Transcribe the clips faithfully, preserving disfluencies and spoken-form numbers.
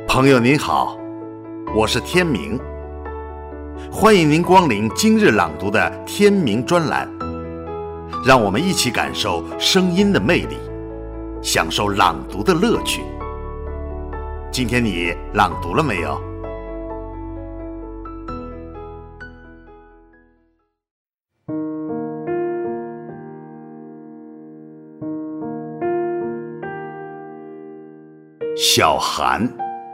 朋友您好，我是天明，欢迎您光临今日朗读的天明专栏，让我们一起感受声音的魅力，享受朗读的乐趣。今天你朗读了没有？小寒，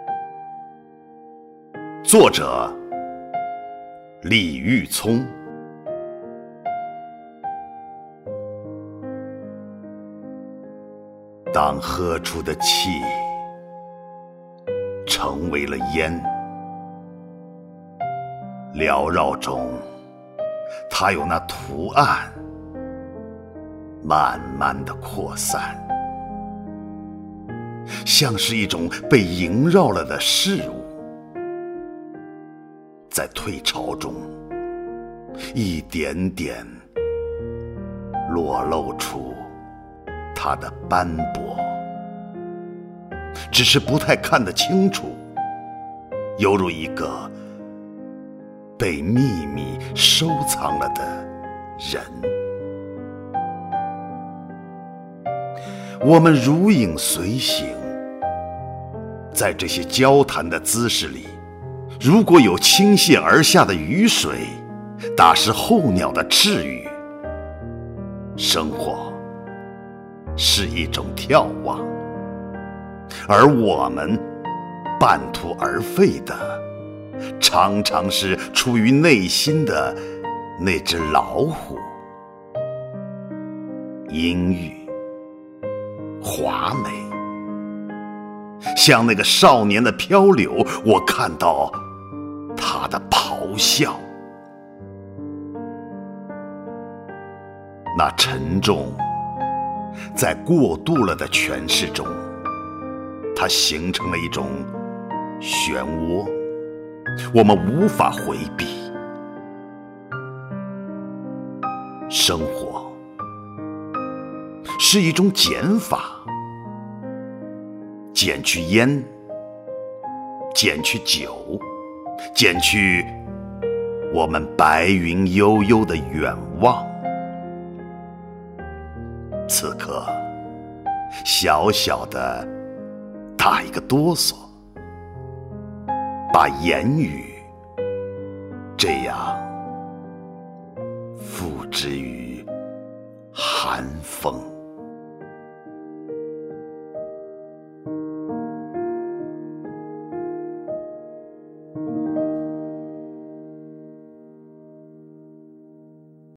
作者李玉聪。当喝出的气成为了烟，缭绕中它有那图案慢慢的扩散，像是一种被萦绕了的事物，在退潮中一点点裸露出它的斑驳，只是不太看得清楚，犹如一个被秘密收藏了的人。我们如影随形，在这些交谈的姿势里，如果有倾泻而下的雨水，打湿候鸟的翅羽，生活是一种眺望，而我们半途而废的，常常是出于内心的那只老虎。阴郁华美，像那个少年的漂流，我看到他的咆哮，那沉重在过度了的诠释中，它形成了一种漩涡，我们无法回避。生活是一种减法，减去烟，减去酒，减去我们白云悠悠的远望。此刻小小的打一个哆嗦，把言语这样付之于寒风。